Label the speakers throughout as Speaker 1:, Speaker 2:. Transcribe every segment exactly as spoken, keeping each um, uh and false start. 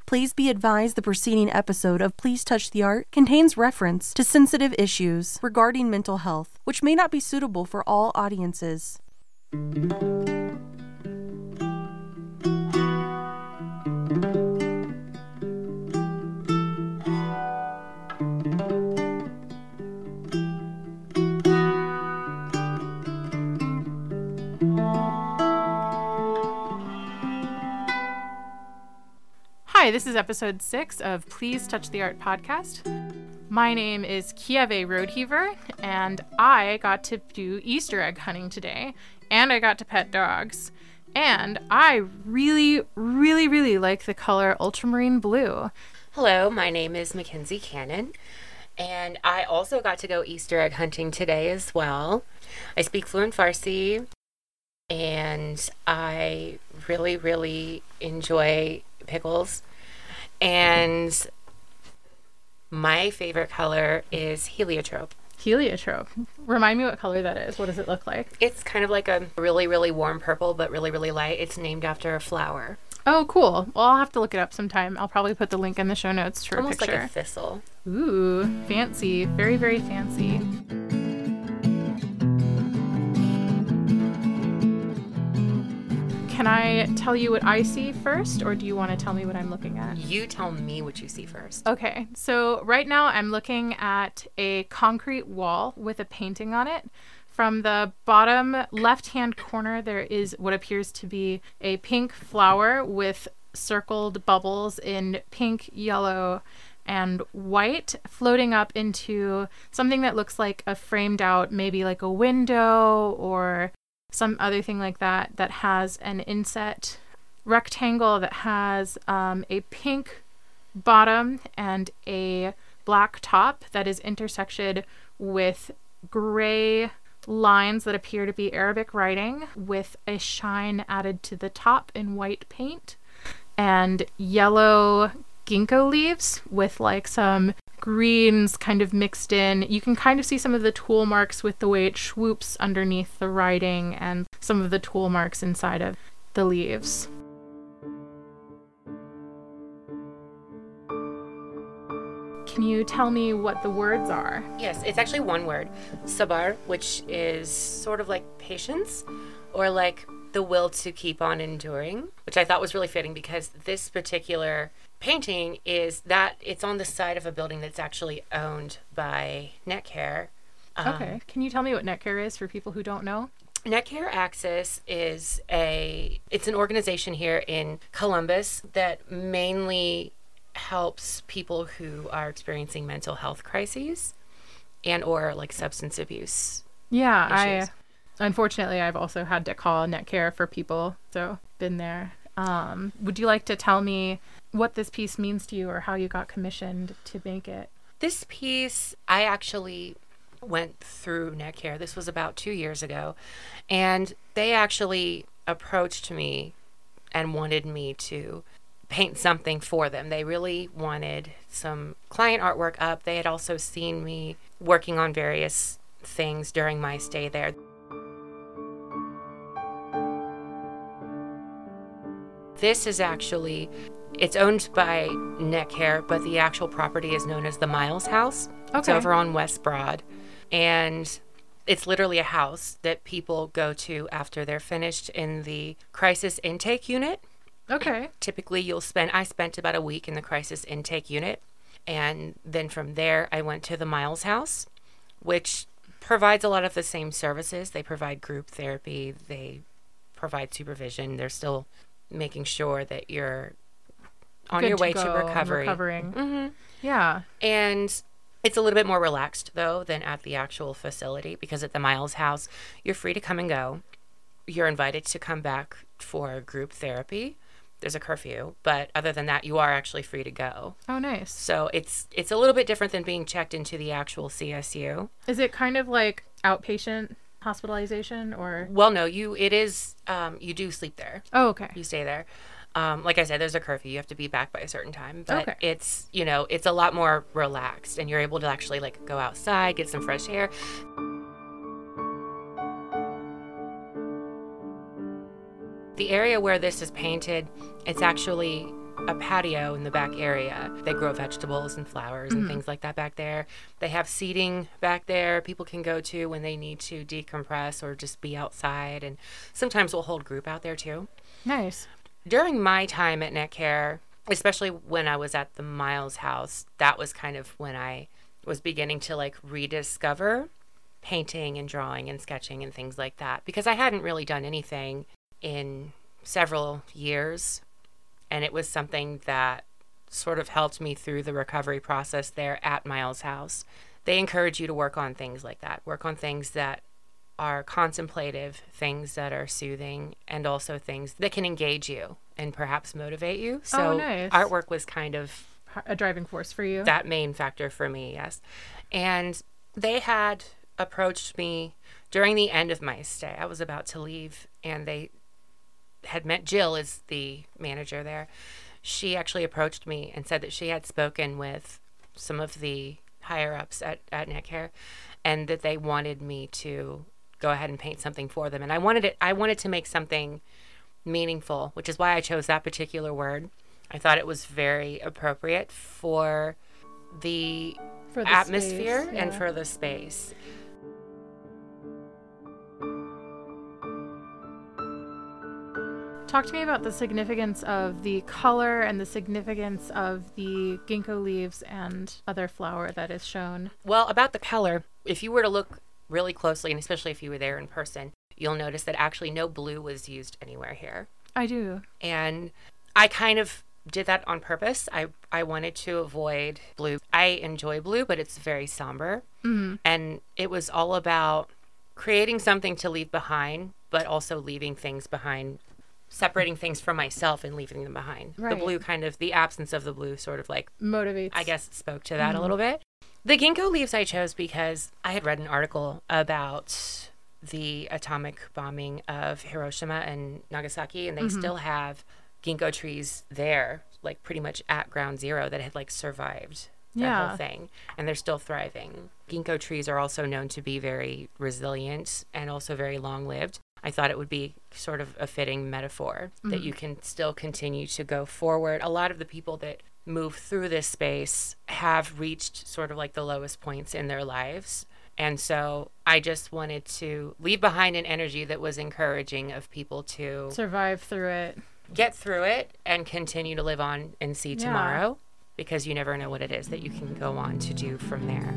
Speaker 1: Please be advised the preceding episode of Please Touch the Art contains reference to sensitive issues regarding mental health, which may not be suitable for all audiences.
Speaker 2: Hi, this is episode six of Please Touch the Art podcast. My name is Kieve Roadheaver, and I got to do Easter egg hunting today, and I got to pet dogs. And I really, really, really like the color ultramarine blue.
Speaker 3: Hello, my name is Mackenzie Cannon, and I also got to go Easter egg hunting today as well. I speak fluent Farsi, and I really, really enjoy pickles. And my favorite color is heliotrope.
Speaker 2: Heliotrope. Remind me what color that is. What does it look like?
Speaker 3: It's kind of like a really, really warm purple, but really, really light. It's named after a flower.
Speaker 2: Oh, cool. Well, I'll have to look it up sometime. I'll probably put the link in the show notes for
Speaker 3: Almost
Speaker 2: a picture.
Speaker 3: like a thistle.
Speaker 2: Ooh, fancy. Very, very fancy. Can I tell you what I see first, or do you want to tell me what I'm looking at?
Speaker 3: You tell me what you see first.
Speaker 2: Okay, so right now I'm looking at a concrete wall with a painting on it. From the bottom left-hand corner, there is what appears to be a pink flower with circled bubbles in pink, yellow, and white, floating up into something that looks like a framed out, maybe like a window or some other thing like that, that has an inset rectangle that has um, a pink bottom and a black top that is intersected with gray lines that appear to be Arabic writing with a shine added to the top in white paint, and yellow ginkgo leaves with like some greens kind of mixed in. You can kind of see some of the tool marks with the way it swoops underneath the writing and some of the tool marks inside of the leaves. Can you tell me what the words are?
Speaker 3: Yes, it's actually one word. Sabar, which is sort of like patience, or like the will to keep on enduring, which I thought was really fitting because this particular painting is that it's on the side of a building that's actually owned by Netcare. Um,
Speaker 2: Okay. Can you tell me what Netcare is for people who don't know?
Speaker 3: Netcare Access is a, it's an organization here in Columbus that mainly helps people who are experiencing mental health crises and or like substance abuse
Speaker 2: Yeah,
Speaker 3: issues.
Speaker 2: I unfortunately I've also had to call Netcare for people, so been there. Um, would you like to tell me what this piece means to you or how you got commissioned to make it?
Speaker 3: This piece, I actually went through Netcare. This was about two years ago, and they actually approached me and wanted me to paint something for them. They really wanted some client artwork up. They had also seen me working on various things during my stay there. This is actually, it's owned by Netcare, but the actual property is known as the Miles House. It's
Speaker 2: Okay.
Speaker 3: over on West Broad. And it's literally a house that people go to after they're finished in the crisis intake unit.
Speaker 2: Okay.
Speaker 3: Typically, you'll spend, I spent about a week in the crisis intake unit. And then from there, I went to the Miles House, which provides a lot of the same services. They provide group therapy. They provide supervision. They're still making sure that you're on
Speaker 2: Good
Speaker 3: your
Speaker 2: to
Speaker 3: way
Speaker 2: go
Speaker 3: to
Speaker 2: and
Speaker 3: recovery.
Speaker 2: recovering.
Speaker 3: Mm-hmm.
Speaker 2: Yeah.
Speaker 3: And it's a little bit more relaxed, though, than at the actual facility, because at the Miles House, you're free to come and go. You're invited to come back for group therapy. There's a curfew, but other than that, you are actually free to go.
Speaker 2: Oh, nice.
Speaker 3: So it's it's a little bit different than being checked into the actual C S U.
Speaker 2: Is it kind of like outpatient hospitalization or?
Speaker 3: Well, no, you it is um, you do sleep there.
Speaker 2: Oh, okay.
Speaker 3: You stay there. Um, like I said, there's a curfew. You have to be back by a certain time. But
Speaker 2: Okay.
Speaker 3: it's, you know, it's a lot more relaxed, and you're able to actually like go outside, get some fresh air. The area where this is painted, it's actually a patio in the back area. They grow vegetables and flowers and
Speaker 2: Mm-hmm.
Speaker 3: things like that back there. They have seating back there people can go to when they need to decompress or just be outside. And sometimes we'll hold group out there too.
Speaker 2: Nice.
Speaker 3: During my time at Netcare, especially when I was at the Miles house, that was kind of when I was beginning to like rediscover painting and drawing and sketching and things like that, because I hadn't really done anything in several years. And it was something that sort of helped me through the recovery process there at Miles house. They encourage you to work on things like that, work on things that are contemplative, things that are soothing, and also things that can engage you and perhaps motivate you. So
Speaker 2: Oh, nice.
Speaker 3: artwork was kind of
Speaker 2: A driving force for you.
Speaker 3: that main factor for me, yes. And they had approached me during the end of my stay. I was about to leave, and they had met Jill, is the manager there. She actually approached me and said that she had spoken with some of the higher ups at, at Netcare, and that they wanted me to go ahead and paint something for them. And I wanted it I wanted to make something meaningful, which is why I chose that particular word. I thought it was very appropriate for the,
Speaker 2: For the
Speaker 3: atmosphere
Speaker 2: space,
Speaker 3: and
Speaker 2: yeah.
Speaker 3: for the space.
Speaker 2: Talk to me about the significance of the color and the significance of the ginkgo leaves and other flower that is shown.
Speaker 3: Well, about the color, if you were to look really closely, and especially if you were there in person, you'll notice that actually no blue was used anywhere here.
Speaker 2: I do.
Speaker 3: And I kind of did that on purpose. I, I wanted to avoid blue. I enjoy blue, but it's very somber.
Speaker 2: Mm-hmm.
Speaker 3: And it was all about creating something to leave behind, but also leaving things behind, separating things from myself and leaving them behind.
Speaker 2: Right.
Speaker 3: The blue kind of, the absence of the blue sort of like,
Speaker 2: Motivates.
Speaker 3: I guess, spoke to that
Speaker 2: Mhm.
Speaker 3: a little bit. The ginkgo leaves I chose because I had read an article about the atomic bombing of Hiroshima and Nagasaki, and they
Speaker 2: Mhm.
Speaker 3: still have ginkgo trees there, like pretty much at ground zero, that had like survived that
Speaker 2: Yeah.
Speaker 3: whole thing, and they're still thriving. Ginkgo trees are also known to be very resilient and also very long-lived. I thought it would be sort of a fitting metaphor that
Speaker 2: Mhm.
Speaker 3: you can still continue to go forward. A lot of the people that move through this space have reached sort of like the lowest points in their lives. And so I just wanted to leave behind an energy that was encouraging of people to
Speaker 2: Survive through it.
Speaker 3: get through it and continue to live on and see
Speaker 2: Yeah.
Speaker 3: tomorrow, because you never know what it is that you can go on to do from there.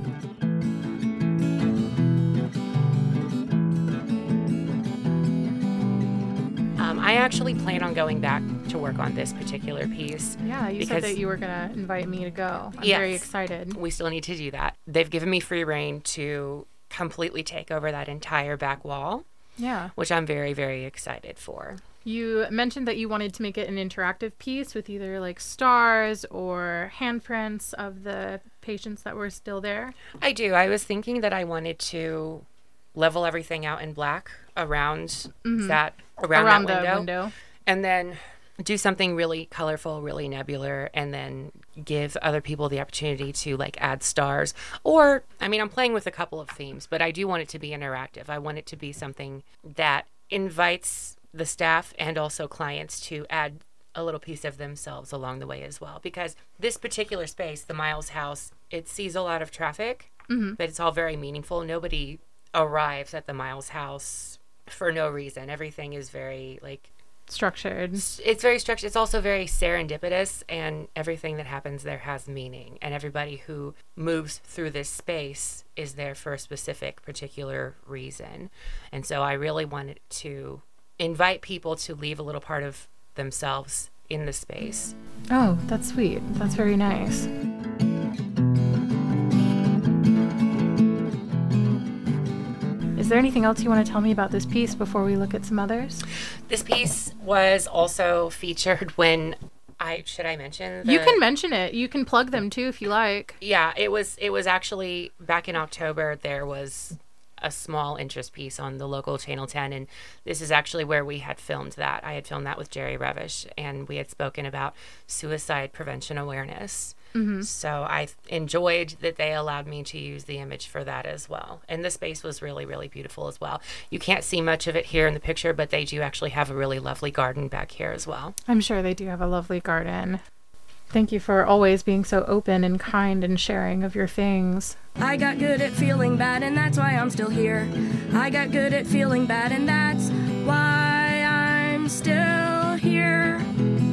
Speaker 3: Um, I actually plan on going back to work on this particular piece.
Speaker 2: Yeah, you
Speaker 3: Because-
Speaker 2: said that you were going to invite me to go. I'm
Speaker 3: Yes.
Speaker 2: very excited.
Speaker 3: We still need to do that. They've given me free reign to completely take over that entire back wall,
Speaker 2: Yeah.
Speaker 3: which I'm very, very excited for.
Speaker 2: You mentioned that you wanted to make it an interactive piece with either like stars or handprints of the patients that were still there.
Speaker 3: I do. I was thinking that I wanted to level everything out in black around
Speaker 2: Mhm.
Speaker 3: that around,
Speaker 2: Around
Speaker 3: that
Speaker 2: the
Speaker 3: window,
Speaker 2: window.
Speaker 3: and then do something really colorful, really nebular, and then give other people the opportunity to like add stars. Or, I mean, I'm playing with a couple of themes, but I do want it to be interactive. I want it to be something that invites the staff and also clients to add a little piece of themselves along the way as well. Because this particular space, the Miles house, it sees a lot of traffic,
Speaker 2: Mhm.
Speaker 3: but it's all very meaningful. Nobody arrives at the Miles house for no reason. Everything is very like
Speaker 2: Structured.
Speaker 3: it's very structured. It's also very serendipitous, and everything that happens there has meaning. And everybody who moves through this space is there for a specific, particular reason. And so I really wanted to invite people to leave a little part of themselves in the space.
Speaker 2: Oh, that's sweet. That's very nice. Is there anything else you want to tell me about this piece before we look at some others?
Speaker 3: This piece was also featured when I should I mention the,
Speaker 2: You can mention it. You can plug them too if you like.
Speaker 3: Yeah, it was it was actually back in October. There was a small interest piece on the local Channel ten, and this is actually where we had filmed that. I had filmed that with Jerry Revish, and we had spoken about suicide prevention awareness. Mm-hmm. So I enjoyed that they allowed me to use the image for that as well. And the space was really, really beautiful as well. You can't see much of it here in the picture, but they do actually have a really lovely garden back here as well.
Speaker 2: I'm sure they do have a lovely garden. Thank you for always being so open and kind and sharing of your things.
Speaker 4: I got good at feeling bad, and that's why I'm still here. I got good at feeling bad, and that's why I'm still here.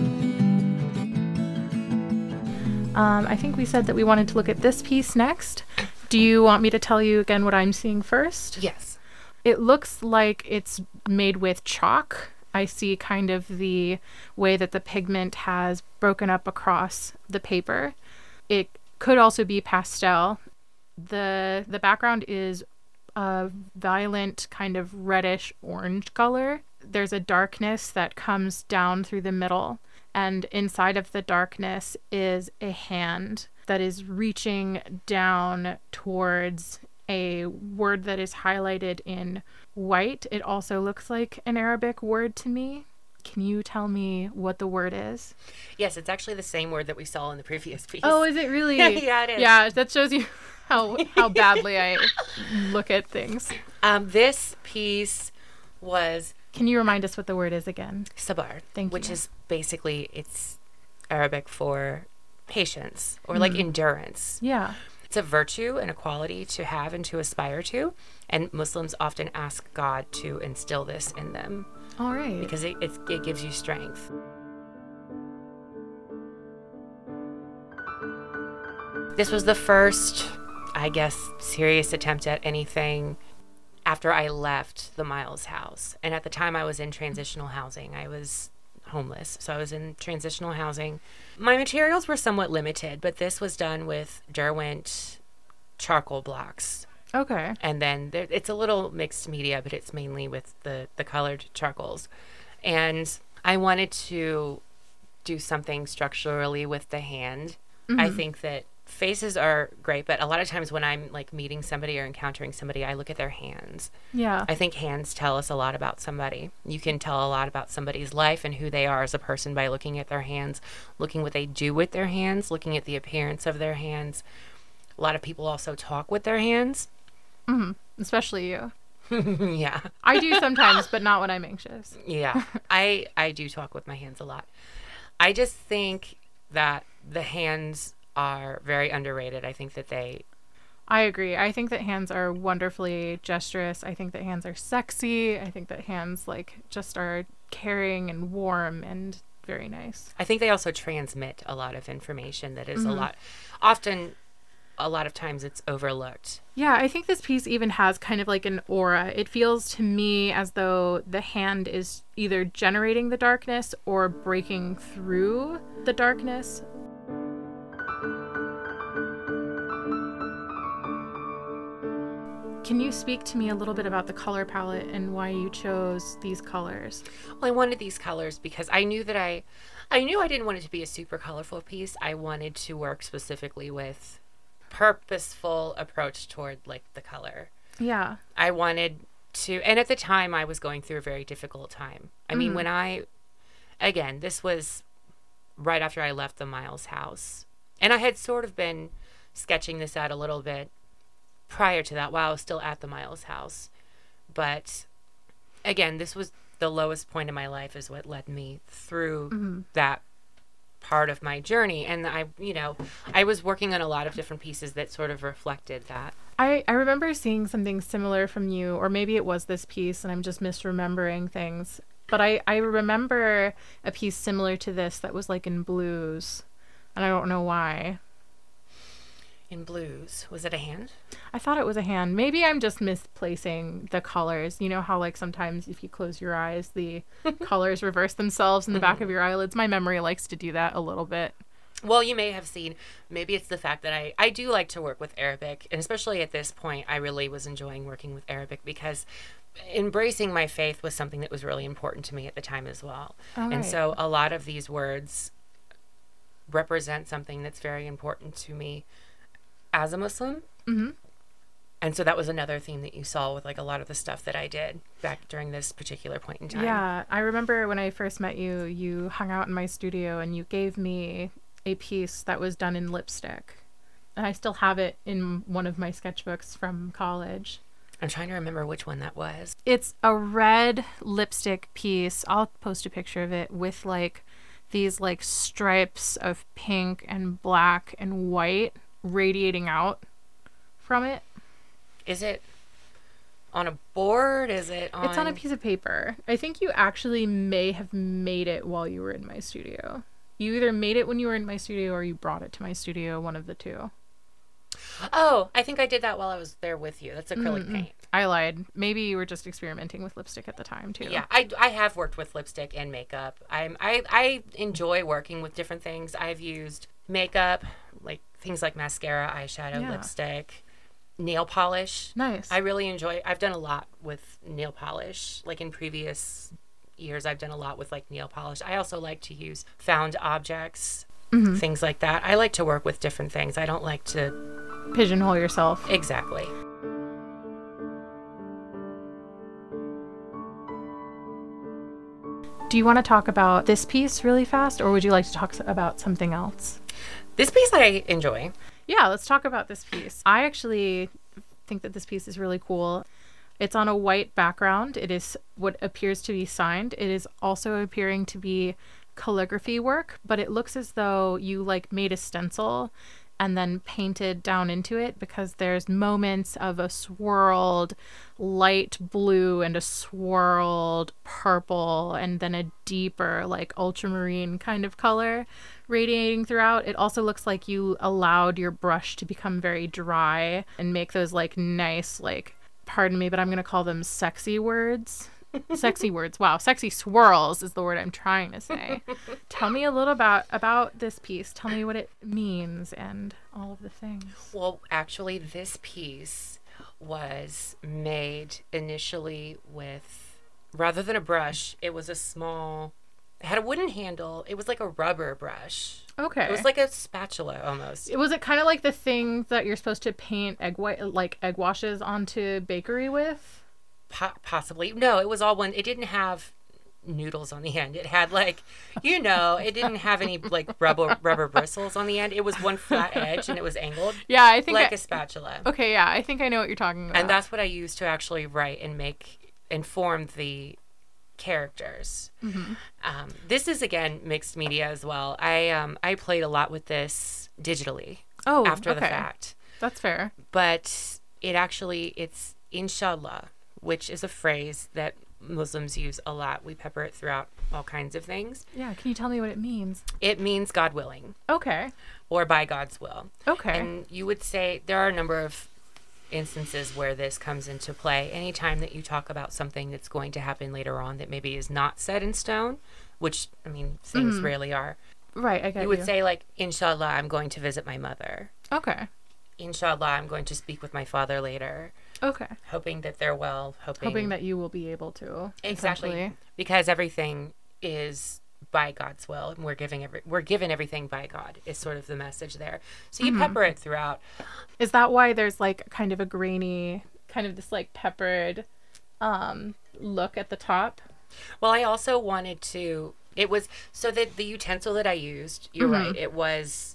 Speaker 2: Um, I think we said that we wanted to look at this piece next. Do you want me to tell you again what I'm seeing first?
Speaker 3: Yes.
Speaker 2: It looks like it's made with chalk. I see kind of the way that the pigment has broken up across the paper. It could also be pastel. The the background is a violent kind of reddish orange color. There's a darkness that comes down through the middle, and inside of the darkness is a hand that is reaching down towards a word that is highlighted in white. It also looks like an Arabic word to me. Can you tell me what the word is?
Speaker 3: Yes, it's actually the same word that we saw in the previous piece.
Speaker 2: Oh, is it really?
Speaker 3: Yeah, it is.
Speaker 2: Yeah, that shows you how how badly I look at things.
Speaker 3: Um, this piece was...
Speaker 2: Can you remind us what the word is again?
Speaker 3: Sabar.
Speaker 2: Thank
Speaker 3: which
Speaker 2: you.
Speaker 3: is basically, it's Arabic for patience or like endurance.
Speaker 2: Yeah.
Speaker 3: It's a virtue and a quality to have and to aspire to. And Muslims often ask God to instill this in them.
Speaker 2: All right.
Speaker 3: Because it, it, it gives you strength. This was the first, I guess, serious attempt at anything after I left the Miles house. And at the time I was in transitional housing. I was homeless. So I was in transitional housing. My materials were somewhat limited, but this was done with Derwent charcoal blocks.
Speaker 2: Okay.
Speaker 3: And then there, it's a little mixed media, but it's mainly with the, the colored charcoals. And I wanted to do something structurally with the hand. Mm-hmm. I think that faces are great, but a lot of times when I'm like meeting somebody or encountering somebody, I look at their hands.
Speaker 2: Yeah.
Speaker 3: I think hands tell us a lot about somebody. You can tell a lot about somebody's life and who they are as a person by looking at their hands, looking what they do with their hands, looking at the appearance of their hands. A lot of people also talk with their hands.
Speaker 2: Mm-hmm. Especially you.
Speaker 3: Yeah.
Speaker 2: I do sometimes, but not when I'm anxious.
Speaker 3: Yeah. I, I do talk with my hands a lot. I just think that the hands are very underrated. I think that they...
Speaker 2: I agree. I think that hands are wonderfully gesturous. I think that hands are sexy. I think that hands like just are caring and warm and very nice.
Speaker 3: I think they also transmit a lot of information that is
Speaker 2: Mm-hmm.
Speaker 3: a lot... Often, a lot of times it's overlooked.
Speaker 2: Yeah, I think this piece even has kind of like an aura. It feels to me as though the hand is either generating the darkness or breaking through the darkness. Can you speak to me a little bit about the color palette and why you chose these colors?
Speaker 3: Well, I wanted these colors because I knew that I, I knew I didn't want it to be a super colorful piece. I wanted to work specifically with purposeful approach toward like the color.
Speaker 2: Yeah.
Speaker 3: I wanted to, and at the time I was going through a very difficult time. I mean,
Speaker 2: Mm-hmm.
Speaker 3: when I, again, this was right after I left the Miles house, and I had sort of been sketching this out a little bit prior to that while I was still at the Miles house. But again, this was the lowest point in my life is what led me through
Speaker 2: Mm-hmm.
Speaker 3: that part of my journey. And I, you know, I was working on a lot of different pieces that sort of reflected that.
Speaker 2: I, I remember seeing something similar from you, or maybe it was this piece and I'm just misremembering things. But I, I remember a piece similar to this that was like in blues, and I don't know why.
Speaker 3: In blues, was it a hand?
Speaker 2: I thought it was a hand. Maybe I'm just misplacing the colors. You know how like sometimes if you close your eyes, the colors reverse themselves in the back of your eyelids? My memory likes to do that a little bit.
Speaker 3: Well, you may have seen, maybe it's the fact that I, I do like to work with Arabic, and especially at this point, I really was enjoying working with Arabic because embracing my faith was something that was really important to me at the time as well.
Speaker 2: All
Speaker 3: and
Speaker 2: right.
Speaker 3: so a lot of these words represent something that's very important to me as a Muslim.
Speaker 2: Mm-hmm.
Speaker 3: And so that was another theme that you saw with like a lot of the stuff that I did back during this particular point in time.
Speaker 2: Yeah, I remember when I first met you, you hung out in my studio and you gave me a piece that was done in lipstick. And I still have it in one of my sketchbooks from college.
Speaker 3: I'm trying to remember which one that was.
Speaker 2: It's a red lipstick piece. I'll post a picture of it with like these like stripes of pink and black and white radiating out from it.
Speaker 3: Is it on a board? Is it on...
Speaker 2: It's on a piece of paper. I think you actually may have made it while you were in my studio. You either made it when you were in my studio or you brought it to my studio, one of the two.
Speaker 3: Oh, I think I did that while I was there with you. That's acrylic
Speaker 2: Mm-mm.
Speaker 3: paint.
Speaker 2: I lied. Maybe you were just experimenting with lipstick at the time, too.
Speaker 3: Yeah, I, I have worked with lipstick and makeup. I'm, I, I enjoy working with different things. I've used makeup, like things like mascara, eyeshadow,
Speaker 2: Yeah.
Speaker 3: lipstick, nail polish.
Speaker 2: Nice.
Speaker 3: I really enjoy, I've done a lot with nail polish. Like in previous years, I've done a lot with like nail polish. I also like to use found objects,
Speaker 2: Mm-hmm.
Speaker 3: things like that. I like to work with different things. I don't like to...
Speaker 2: Pigeonhole yourself.
Speaker 3: Exactly.
Speaker 2: Do you want to talk about this piece really fast, or would you like to talk s- about something else?
Speaker 3: This piece I enjoy.
Speaker 2: Yeah, let's talk about this piece. I actually think that this piece is really cool. It's on a white background. It is what appears to be signed. It is also appearing to be calligraphy work, but it looks as though you like made a stencil and then painted down into it, because there's moments of a swirled light blue and a swirled purple and then a deeper like ultramarine kind of color radiating throughout. It also looks like you allowed your brush to become very dry and make those like nice, like, pardon me, but I'm going to call them sexy words. Sexy words. Wow. Sexy swirls is the word I'm trying to say. Tell me a little about, about this piece. Tell me what it means and all of the things.
Speaker 3: Well, actually, this piece was made initially with, rather than a brush, it was a small, it had a wooden handle. It was like a rubber brush.
Speaker 2: Okay.
Speaker 3: It was like a spatula almost.
Speaker 2: Was it kind of like the thing that you're supposed to paint egg white, like egg washes onto bakery with?
Speaker 3: Po- possibly. No, it was all one. It didn't have noodles on the end. It had like, you know, it didn't have any like rubber rubber bristles on the end. It was one flat edge and it was angled.
Speaker 2: Yeah, I think
Speaker 3: like
Speaker 2: I,
Speaker 3: a spatula.
Speaker 2: Okay, yeah, I think I know what you're talking about.
Speaker 3: And that's what I used to actually write and make and form the characters.
Speaker 2: Mm-hmm.
Speaker 3: Um, this is again mixed media as well. I um I played a lot with this digitally
Speaker 2: oh,
Speaker 3: after the
Speaker 2: okay.
Speaker 3: fact,
Speaker 2: That's fair.
Speaker 3: but it actually it's inshallah, which is a phrase that Muslims use a lot. We pepper it throughout all kinds of things.
Speaker 2: Yeah, can you tell me what it means?
Speaker 3: It means God willing
Speaker 2: Okay.
Speaker 3: or by God's will.
Speaker 2: Okay.
Speaker 3: And you would say there are a number of instances where this comes into play. Anytime that you talk about something that's going to happen later on that maybe is not set in stone, which, I mean, things
Speaker 2: Mhm.
Speaker 3: rarely are.
Speaker 2: Right, I get
Speaker 3: You
Speaker 2: you.
Speaker 3: would say, like, inshallah, I'm going to visit my mother.
Speaker 2: Okay.
Speaker 3: Inshallah, I'm going to speak with my father later.
Speaker 2: Okay.
Speaker 3: Hoping that they're well. Hoping,
Speaker 2: Hoping that you will be able to.
Speaker 3: Exactly.
Speaker 2: essentially.
Speaker 3: Because everything is by God's will, and we're giving every we're given everything by God is sort of the message there. So you
Speaker 2: Mhm.
Speaker 3: pepper it throughout.
Speaker 2: Is that why there's like kind of a grainy, kind of this like peppered um look at the top?
Speaker 3: Well, I also wanted to. It was so that the utensil that I used. You're
Speaker 2: Mhm.
Speaker 3: right. It was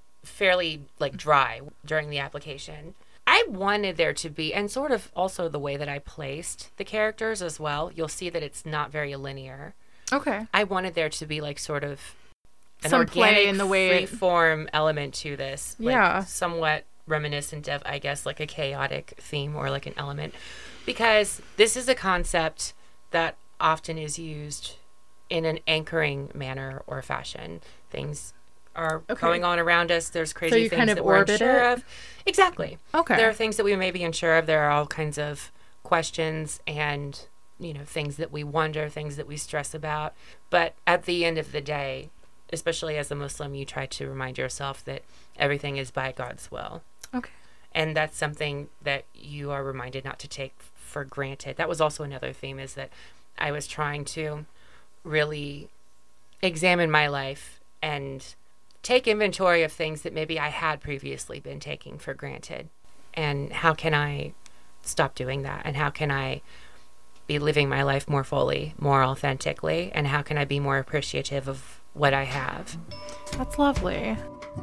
Speaker 3: fairly like dry during the application. I wanted there to be, and sort of also the way that I placed the characters as well. You'll see that it's not very linear.
Speaker 2: Okay.
Speaker 3: I wanted there to be like sort of an
Speaker 2: Some
Speaker 3: organic,
Speaker 2: play in the way it-
Speaker 3: free-form element to this. Like
Speaker 2: Yeah.
Speaker 3: somewhat reminiscent of, I guess, like a chaotic theme or like an element. Because this is a concept that often is used in an anchoring manner or fashion. Things are
Speaker 2: Okay.
Speaker 3: going on around us. There's crazy
Speaker 2: you
Speaker 3: things
Speaker 2: kind of
Speaker 3: that we're
Speaker 2: orbit
Speaker 3: unsure
Speaker 2: it?
Speaker 3: of. Exactly.
Speaker 2: Okay.
Speaker 3: There are things that we may be unsure of. There are all kinds of questions and, you know, things that we wonder, things that we stress about. But at the end of the day, especially as a Muslim, you try to remind yourself that everything is by God's will.
Speaker 2: Okay.
Speaker 3: And that's something that you are reminded not to take for granted. That was also another theme, is that I was trying to really examine my life and take inventory of things that maybe I had previously been taking for granted. And how can I stop doing that? And how can I be living my life more fully, more authentically? And how can I be more appreciative of what I have?
Speaker 2: That's lovely.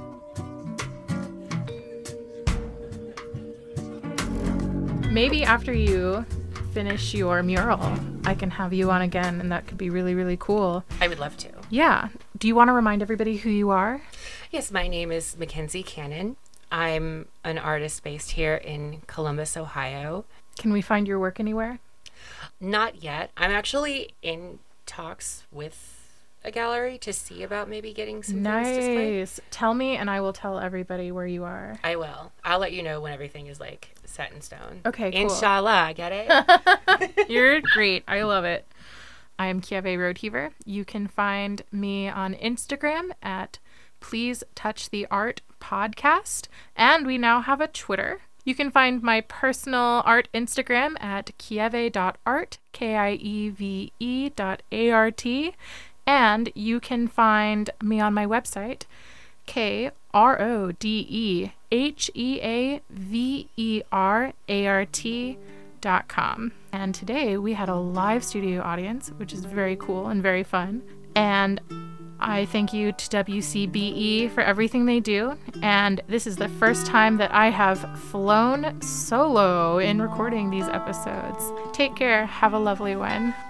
Speaker 2: Maybe after you finish your mural, I can have you on again, and that could be really, really cool.
Speaker 3: I would love to.
Speaker 2: Yeah. Do you want to remind everybody who you are?
Speaker 3: Yes, my name is Mackenzie Cannon. I'm an artist based here in Columbus, Ohio.
Speaker 2: Can we find your work anywhere?
Speaker 3: Not yet. I'm actually in talks with a gallery to see about maybe getting some
Speaker 2: nice.
Speaker 3: things displayed.
Speaker 2: Tell me, and I will tell everybody where you are.
Speaker 3: I will. I'll let you know when everything is like set in stone.
Speaker 2: Okay, cool.
Speaker 3: Inshallah, get it?
Speaker 2: You're great. I love it. I am Kieve Roadheaver. You can find me on Instagram at Please Touch the Art Podcast, and we now have a Twitter. You can find my personal art Instagram at kieve dot art, K I E V E dot A R T. And you can find me on my website, K R O D E H E A V E R A R T dot com. And today we had a live studio audience, which is very cool and very fun. And I thank you to W C B E for everything they do. And this is the first time that I have flown solo in recording these episodes. Take care. Have a lovely one.